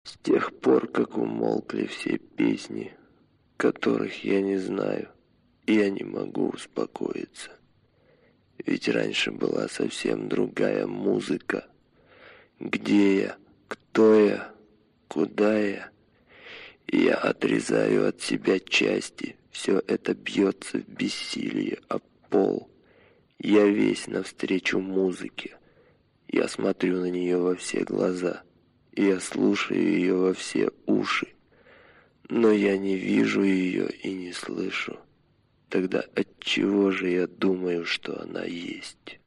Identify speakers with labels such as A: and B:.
A: С тех пор, как умолкли все песни, которых я не знаю, я не могу успокоиться. Ведь раньше была совсем другая музыка. Где я? Кто я? Куда я? Я отрезаю от себя части. Все это бьется в бессилие об пол. Я весь навстречу музыке. Я смотрю на нее во все глаза. Я слушаю ее во все уши. Но я не вижу ее и не слышу. Тогда отчего же я думаю, что она есть?